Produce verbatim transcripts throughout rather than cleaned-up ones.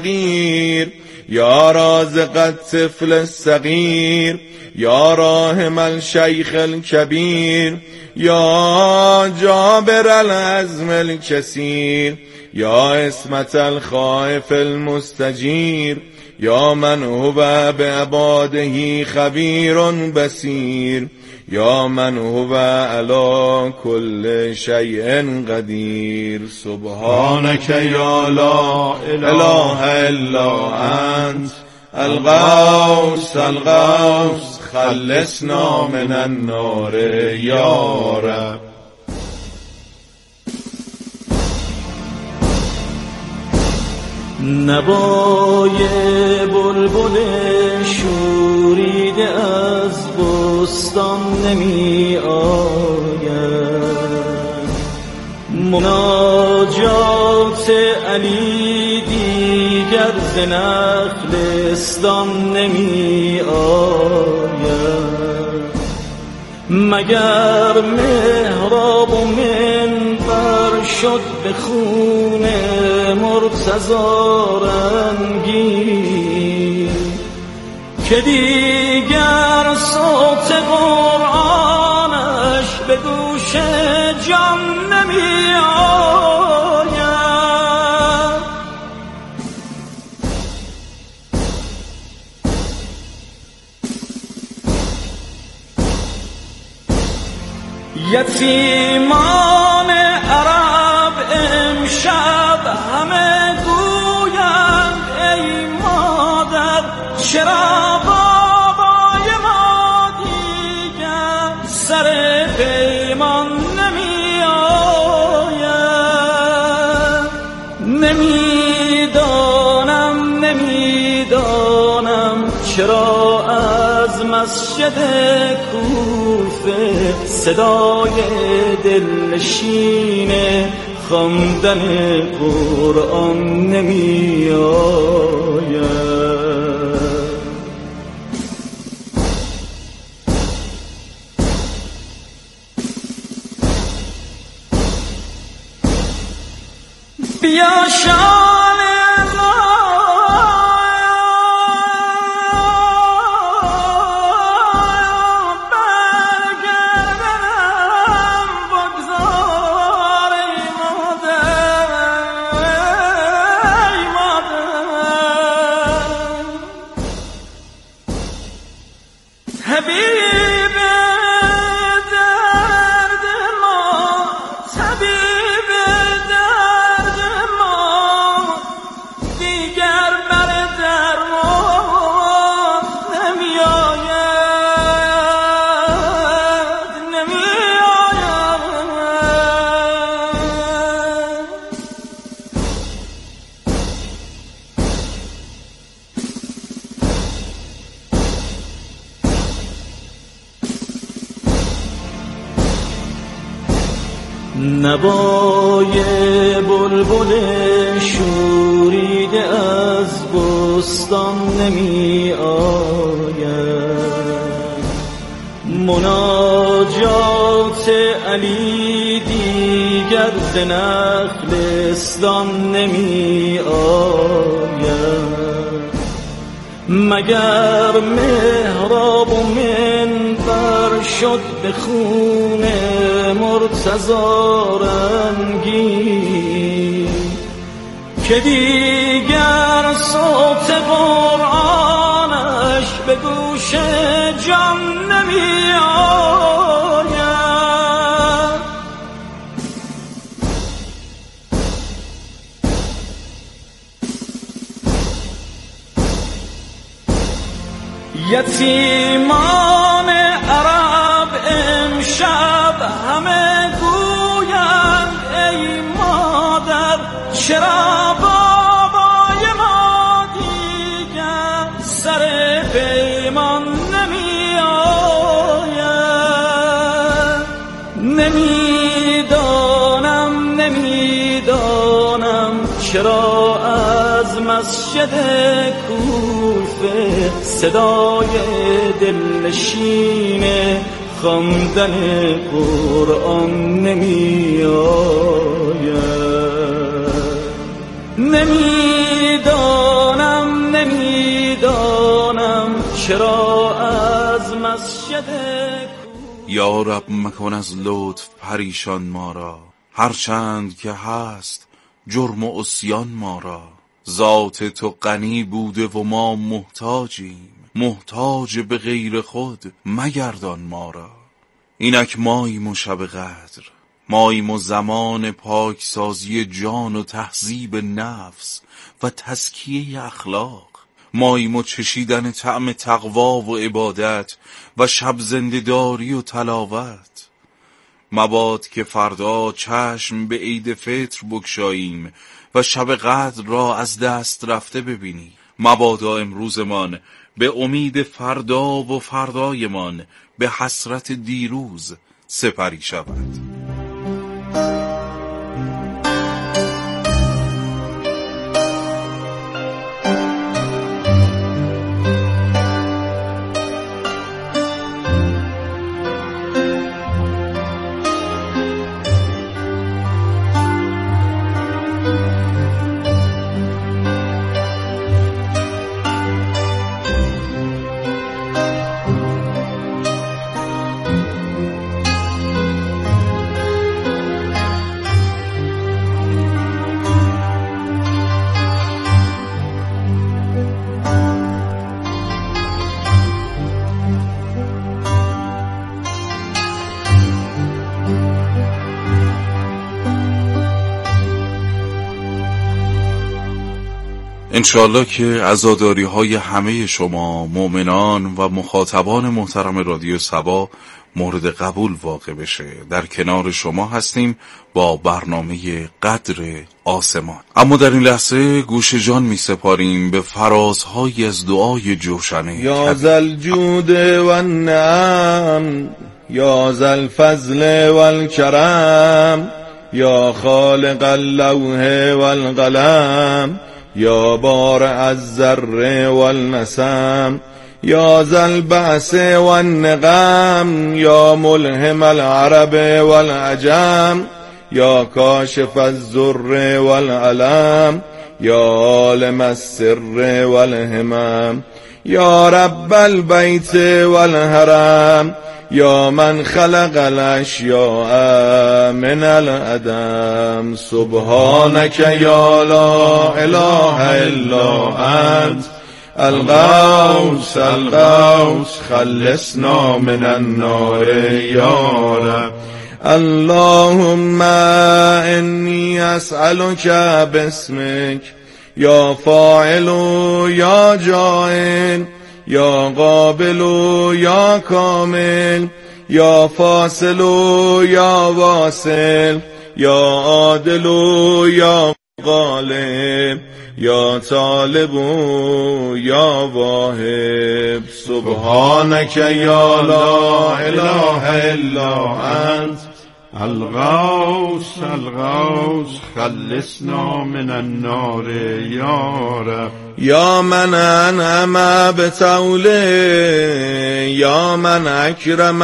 الصغير يا رازق الطفل الصغير يا راحم الشيخ الكبير يا جابر العزم الكثير يا اسمة الخائف المستجير يا من هو بعباده خبير بصير يا من هو على كل شيء قدير سبحانك يا لا إله إلا أنت الغوث الغوث خلصنا من النار يا رب. نوای بلبل شوریده از بستان نمی آید، مناجات علی دیگر ز نخلستان نمی آید، مگر محراب و منبر شد به خون مرتضی رنگین که دیگر صوت قرآنش به گوش جان نمی آید. یتیمان عرب امشب همه گویند ای مادر چرا بابای ما دیگر سر پیمان نمی آید. نمیدانم نمیدانم چرا از مسجد کوفه صدای دلنشین خواندن قرآن نمی آید. بیا شان طبیب درد ما طبیب درد ما دیگر بر درمان نمی آید نمی آید. نوای بلبل شوریده از بستان نمی آید، مناجات علی دیگر ز نخلستان نمی آید، مگر محراب و منبر شد به خون مرتضی رنگین که دیگر صوت قرآنش به گوش جان نمی آید. یتیمان عرب امشب همه گویند ای مادر چرا بابای ما دیگر سر پیمان نمی آید. نمیدانم نمیدانم چرا از مسجد کوفه صدای دلنشین خواندن قرآن نمی آید. نمیدانم باشد یا رب مکن از لطف پریشان ما را، هرچند که هست جرم و عصیان ما را. ذات تو غنی بوده و ما محتاجیم، محتاج به غیر خود مگردان ما را. اینک ماییم و شب قدر، ماییم و زمان پاکسازی جان و تهذیب نفس و تزکیه اخلاق. ماییم و چشیدن طعم تقوا و عبادت و شب زنده‌داری و تلاوت. مباد که فردا چشم به عید فطر بگشاییم و شب قدر را از دست رفته ببینیم. مبادا امروزمان به امید فردا و فردایمان به حسرت دیروز سپری شود. انشالله که عزاداری های همه شما مؤمنان و مخاطبان محترم رادیو سبا مورد قبول واقع بشه. در کنار شما هستیم با برنامه قدر آسمان. اما در این لحظه گوش جان می سپاریم به فرازهایی از دعای جوشنه. یا ذل جود و النعم، یا ذل فضل و الکرم، یا خالق اللوح و القلم، یا بارع الذر والنسم، یا ذا البأس والنقم، یا ملهم العرب والعجم، یا کاشف الضر والعلم، یا عالم السر والهمم، یا رب البیت والحرم، یا من خلق الاشیاء من العدم. سبحانك یا لا اله الا انت الغوث الغوث خلصنا من النار یا رب. اللهم انی اسألك باسمك یا فاعل یا جاعل، یا قابل یا کامل، یا فاصل یا واصل، یا عادل یا غالب، یا طالب یا واهب. سبحانك یا لا اله الا انت الغوث الغوث خلصنا من النار یا رب. یا من انعم بطوله، یا من اکرم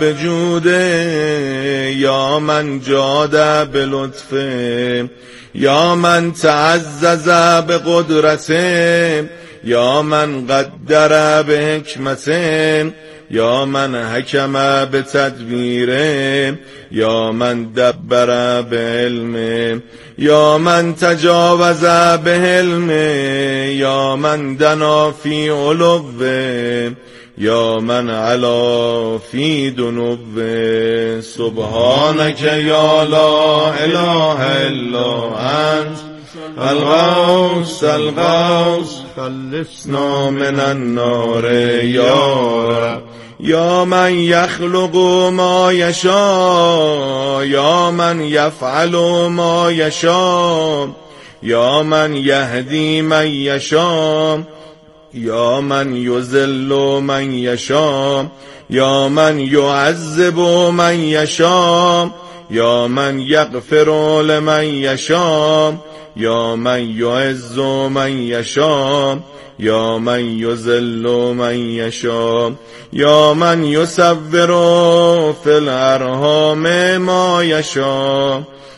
بجوده، یا من جاد بلطفه، یا من تعزز بقدرته، یا من قدر بحکمته، یا من حکم بتدبیره، یا من دبر بعلمه، یا من تجاوز بحلمه، یا من دنا فی علوه، یا من علا فی دنوه. سبحانك یا لا اله الا انت الغوث الغوث خلصنا من النار یا رب. یا من یخلق ما یشاء، یا من یفعل ما یشاء، یا من یهدی من یشاء، یا من یذل من یشاء، یا من یعذب من یشاء، یا من یغفر لمن یشاء، یا من یعز من یشاء، یا من یذل من یشاء، یا من یصور فی الارحام ما یشاء،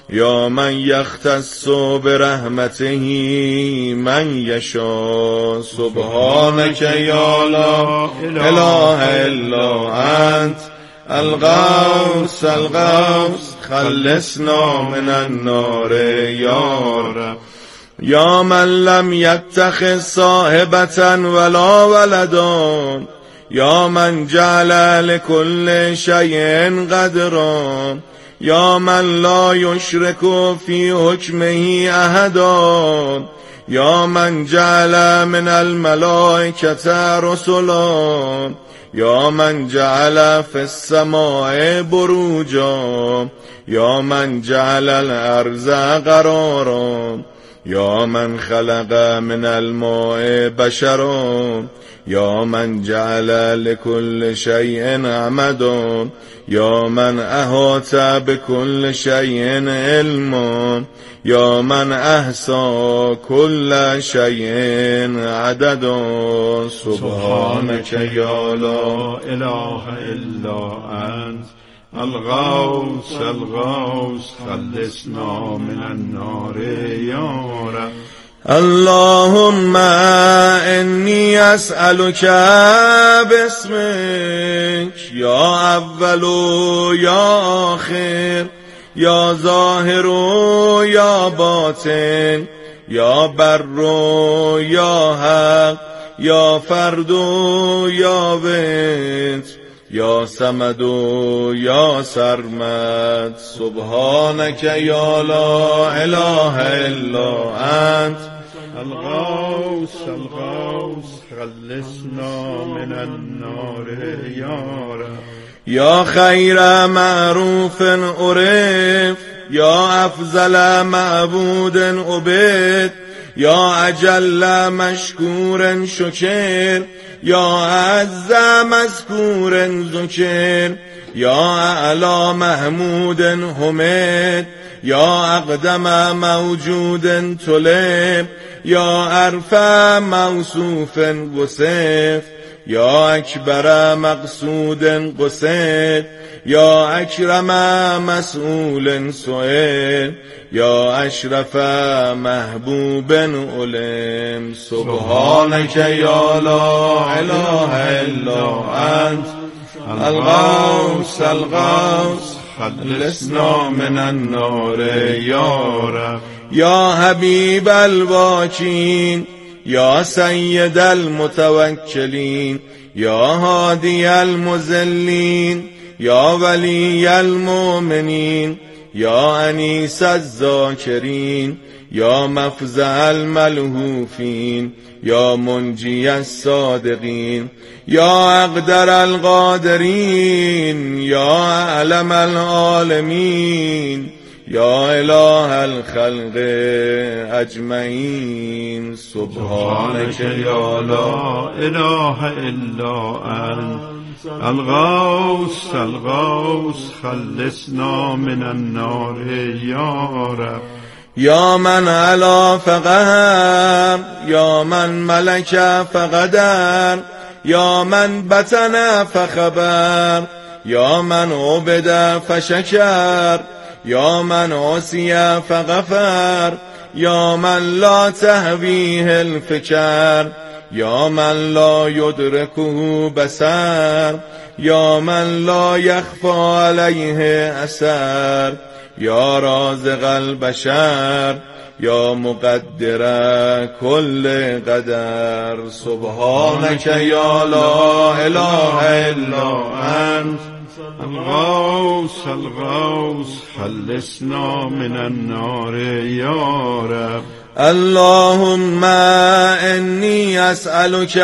یا من یختص برحمته من یشاء سبحانک یا لا اله الا انت الغوث الغوث خلصنا من النار یا رب. یا من لم یتخذ صاحبة ولا ولدا یا من جعل لكل شیء قدرا یا من لا یشرک فی حکمه احدا یا من جعل من الملائکة رسلا یا من جعل فی السماء بروجا یا من جعل الارض قرارا یا من خلق من الماء بشرا یا من جعل لكل شیء عمدا یا من احاط بكل شیء علما یا من احصا كل شیء عددا سبحانک یا لا اله الا انت الغوث الغوث خلصنا من النار یا رب. اللهم انی اسألک باسمک یا اول یا آخر یا ظاهر یا باطن یا بر یا حق یا فرد یا وتر یا صمد یا سرمد سبحانک یا لا اله الا انت الغوث الغوث خلصنا من النار یا رب. یا خیر معروف عرف یا افضل معبود عبد یا اجل مشکور شکر یا اعز مذکور ذکر یا اعلی محمود حمد یا اقدم موجود طلب یا ارفع موصوف وصف یا اکبر مقصود قصد یا اکرم مسئول سئل یا اشرف محبوب علم سبحانک یا لا اله الا انت الغوث الغوث خلصنا من النار یا رب. یا حبیب الواکین یا سید المتوکلین یا هادی المذلین یا ولی المؤمنین یا انیس الذاکرین یا مفزع الملهوفین یا منجی الصادقین یا اقدر القادرین یا اعلم العالمین یا اله الخلق اجمعین سبحانک یا لا اله الا انت الغوث الغوث خلصنا من النار یا رب. یا من علا فقهر یا من ملک فقدر یا من بطن فخبر یا من عبد فشکر یا من عصی فغفر یا من لا تهویه الفکر یا من لا یدرکه بصر یا من لا یخفی علیه اثر یا رازق البشر یا مقدر کل قدر سبحانک یا لا اله الا انت الغوث الغوث خلصنا من النار یا رب. اللهم انی اسألک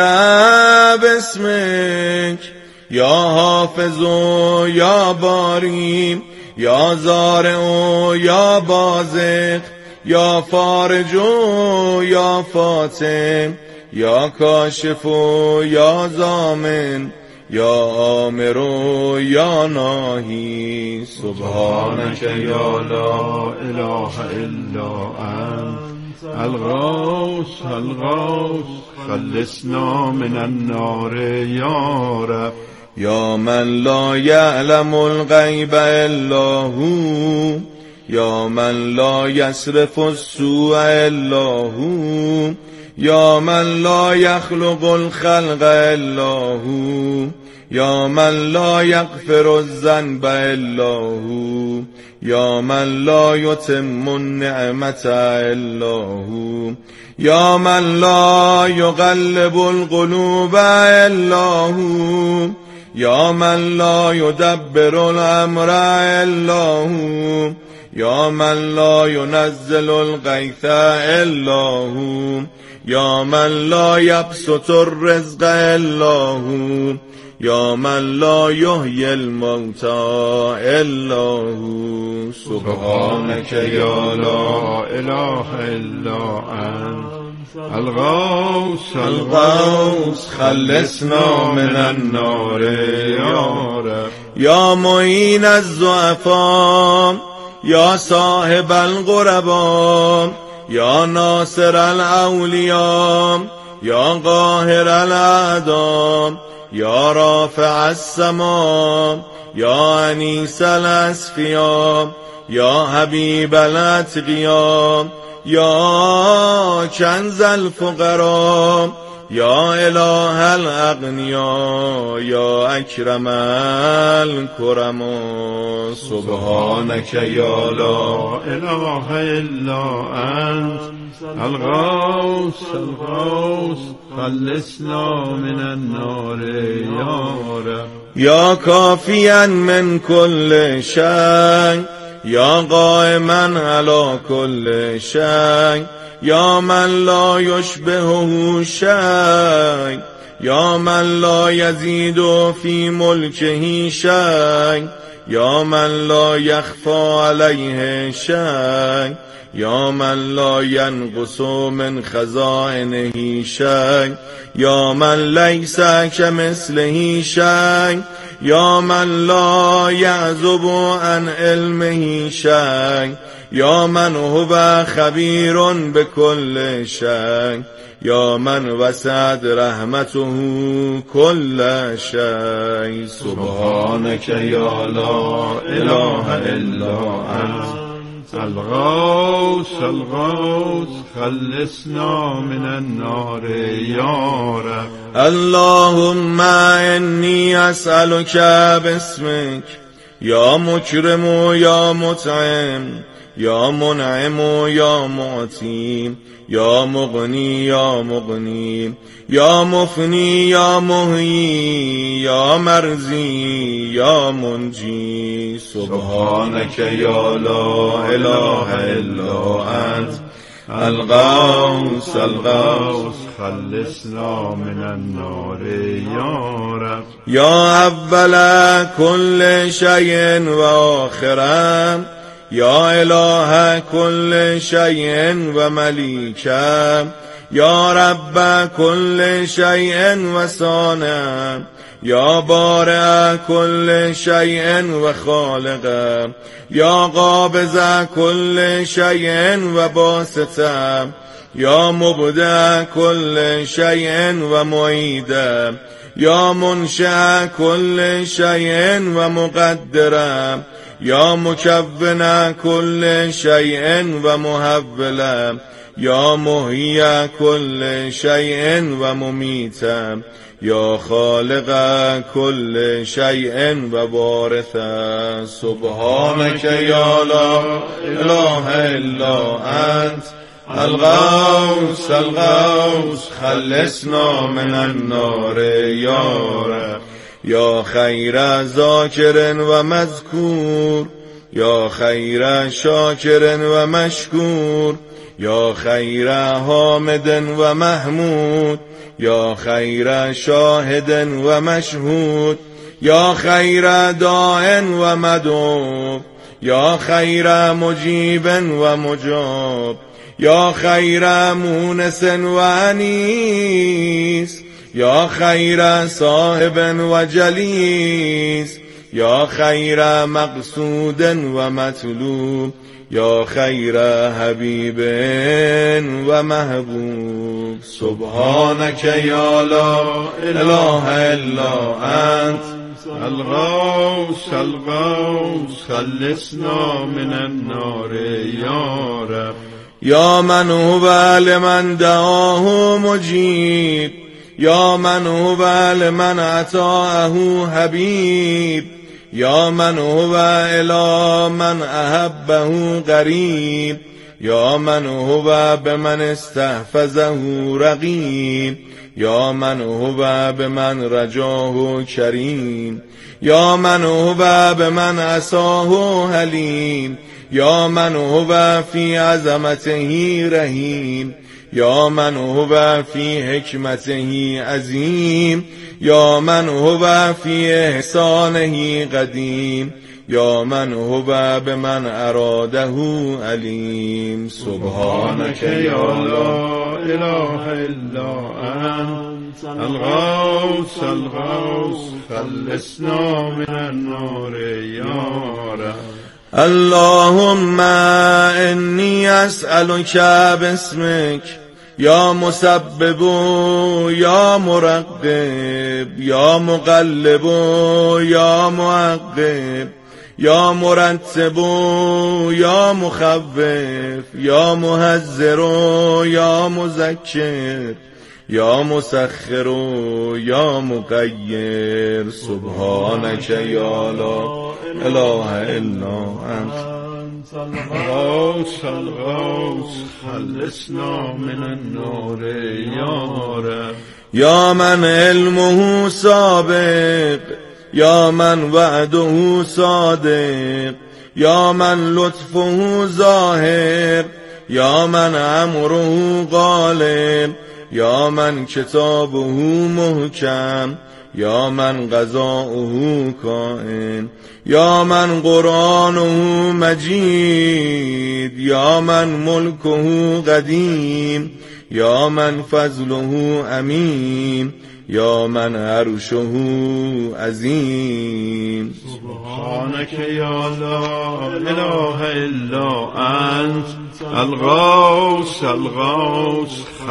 باسمک یا حافظ یا باری یا زارع یا بازق یا فارج یا فاتح یا کاشف یا ضامن یا آمر یا ناهی سبحانک یا لا اله الا انت الغوث الغوث خلصنا من النار یا رب. یا من لا یعلم الغیب الا هو یا من لا یصرف السوء الا هو یا من لا یخلق الخلق الا هو یا من لا یغفر الذنب الا هو یا من لا یتم النعمت الا هو یا من لا یقلب القلوب الا هو یا من لا یدبر الامر الا هو یا من لا ینزل الغیث الا هو یا من لا یبسط الرزق الا هو یا من لا یحیی الموتى الا هو سبحانک یا لا اله الا انت الغوث الغوث خلصنا من النار یا رب یا معین الضعفاء یا صاحب الغرباء یا ناصر الاولیاء یا قاهر الاعداء یا رافع السماء یا انیس الاصفیاء یا حبیب الاتقیاء یا کنز الفقراء یا اله الاغنیاء یا اکرم الکرما سبحانک یا لا اله الا انت الغوث الغوث خلصنا من النار یا رب یا کافیا من کل شیء یا قائما علی کل شیء یا من لا یشبهه شیء یا من لا یزید فی ملکه شیء یا من لا یخفی علیه شیء یا من لا ینقص من خزائنه شیء یا من لیس کمثله شیء یا من لا یعزب عن علمه شیء یا من هو خبیر بكل شیء یا من وسعت رحمته كل شیء سبحانک یا لا اله الا انت الغوث الغوث خلصنا من النار یا رب اللهم انی اسألک باسمک یا مکرم یا مطعم یا منعم یا معطی یا مغنی یا مغنی یا مفنی یا محیی یا مرزی یا منجی سبحانک یا لا اله الا انت الغوث الغوث خلصنا من النار یا رب یا اول کل شیء و آخره یا اله کل شیء و ملیکه یا رب کل شیء و صانع یا بارع کل شیء و خالق یا قابض کل شیء و باسط یا مبدع کل شیء و معید یا منشأ کل شیء و مقدر یا مکون کل شیء و محول یا محیی کل شیء و ممیت یا خالق کل شیء و وارث سبحانک یا لا اله الا انت الغوث الغوث خلصنا من النار یا رب یا خیر ذاکر و مذکور یا خیر شاکر و مشکور یا خیر حامد و محمود یا خیر شاهد و مشهود یا خیر داع و مدعو یا خیر مجیب و مجاب یا خیر مونس و انیس یا خیر صاحب و جلیس یا خیر مقصود و مطلوب یا خیر حبیب و محبوب سبحانک یا لا اله الا انت الغوث الغوث خلصنا من النار یا رب. یا من هو لمن دعاه مجیب، یا من هو لمن اطاعه حبیب، یا من هو الی من احبه قریب، یا من هو بمن استحفظه رقیب، یا من هو بمن رجاه کریم، یا من هو بمن عصاه حلیم، یا من هو فی عظمته رحیم، یا من هو فی حکمته عظیم، یا من هو فی احسانه قدیم، یا من هو بمن اراده علیم. سبحانک یا لا اله الا انت الغوث الغوث خلصنا من النار یا رب. اللهم انی اسألک باسمک یا مسبب یا مرقب یا مقلب یا معقب یا مرتب یا مخوف یا مهذر یا مذکر یا مسخر یا مغیر. سبحانک یا لا اله الا انت الغوث الغوث خلصنا من النار یا رب. یا من علمه سابق، یا من وعده صادق، یا من لطفه ظاهر، یا من امره غالب، یا من کتابه محکم، یا من قضاؤه کائن، یا من قرآنه مجید، یا من ملکه قدیم، یا من فضله امین، یا من عرشه عظیم. سبحانک یا لا اله الا انت الغوث الغوث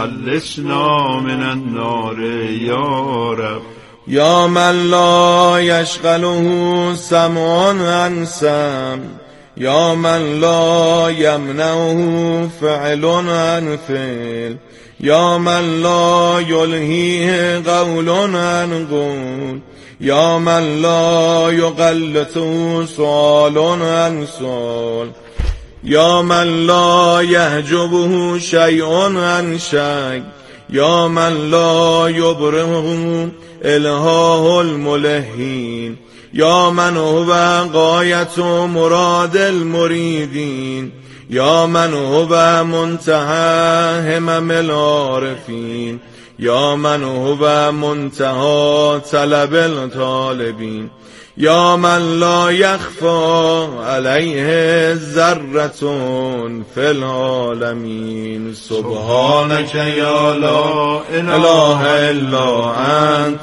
خلصنا من النار یا رب. یا من لا یشغله سمع عن سمع، یا من لا یمنعه فعل عن فعل، یا من لا یلهیه قول عن قول، یا من لا یقلته سؤال عن سؤال، یا من لا یحجبه شیء عن شیء، یا من لا یبرهه الهاه الملحین، یا من هو غایت مراد المریدین، یا من هو منتهى همم العارفین، یا من هو منتهى طلب الطالبین، یا من لا یخفى علیه ذرة فی العالمین. سبحانک یا لا اله الا انت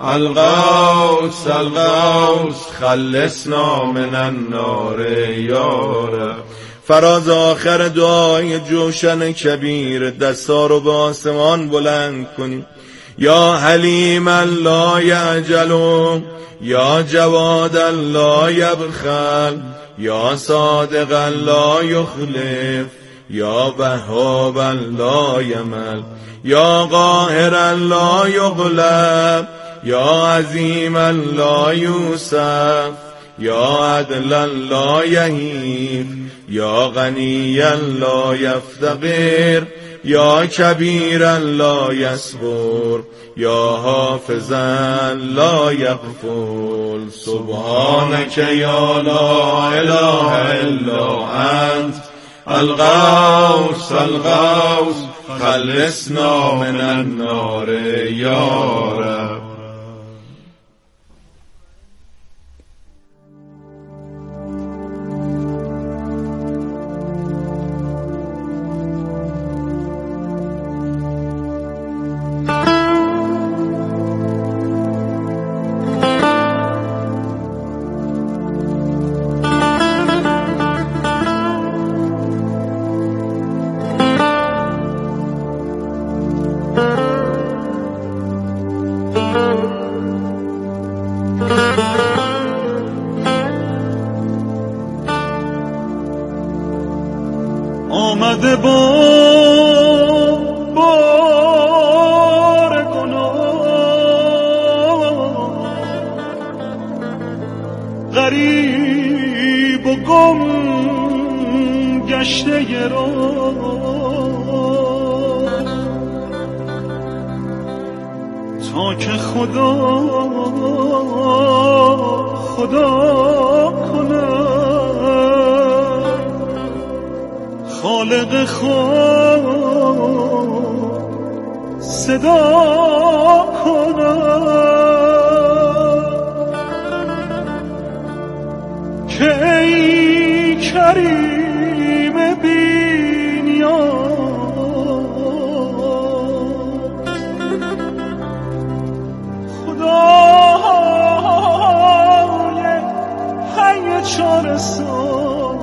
الغوث الغوث خلصنا من النار یا رب. فراز آخر دعای جوشن کبیر دستا رو به آسمان بلند کنیم. یا حلیم لا یعجل، یا جواد لا یبخل، یا صادق لا یخلف، یا وهاب لا یمل، یا قاهر لا یغلب، یا عظیم لا یوسف، یا عدل لا یهیب، یا غنی لا یفتقر، یا کبیر لا یصغر، یا حافظا لا یغفل. سبحانک یا لا اله الا انت الغوث الغوث خلصنا من النار یا رب. خورده با بار گناه، غریب و گم گشته راه، تا که خدا خدا کنه خالق خود صدا کنه، که ای کریم بی نیاز، خدای حی چاره ساز،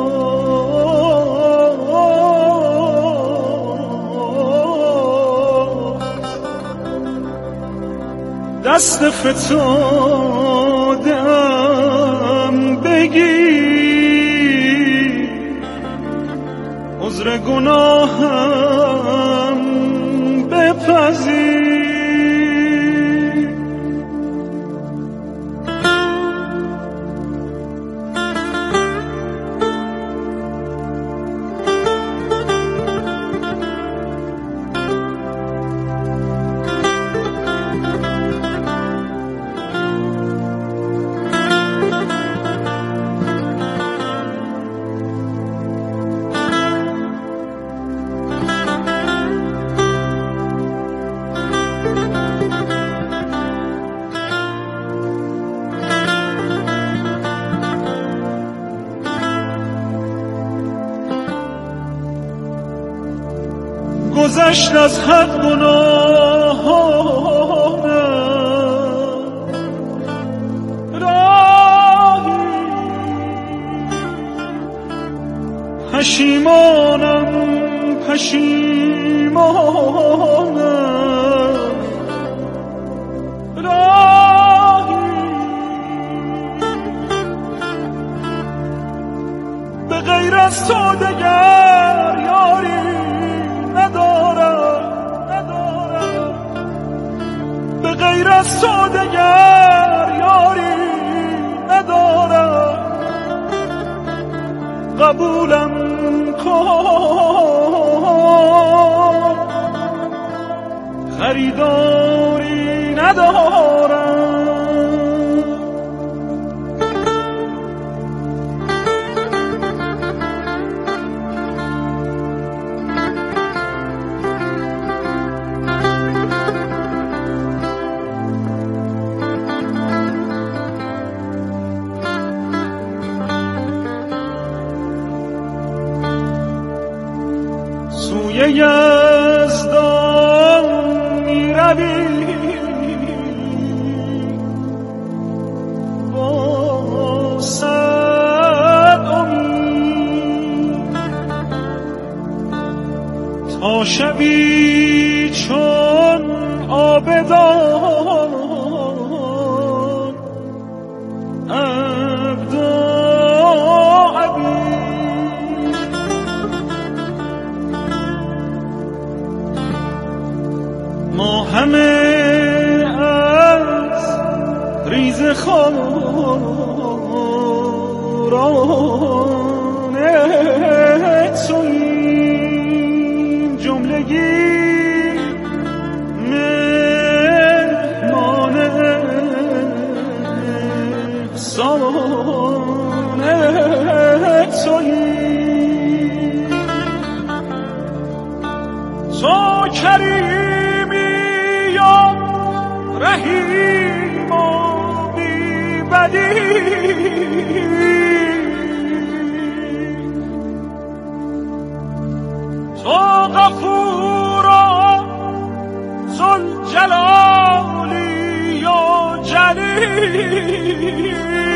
دست فتادم بگیر، عذر گناهم بپذیر. گذشت از حد گناهانم، راهی پشیمانم پشیمانم، راهی به غیر از تو دگر یاری ندارم، ندارم به غیر از تو دگر یاری ندارم، قبولم کن خریداری ندارم. سوی یزدان می روی با صد امید، تا شبی چون آبدان ما همه از ریز خاران توییم، جملگی مهمان احسان توییم. تو کریمی رحیم و بی بدی، تو غفور و ذوالجلالی و جلیل،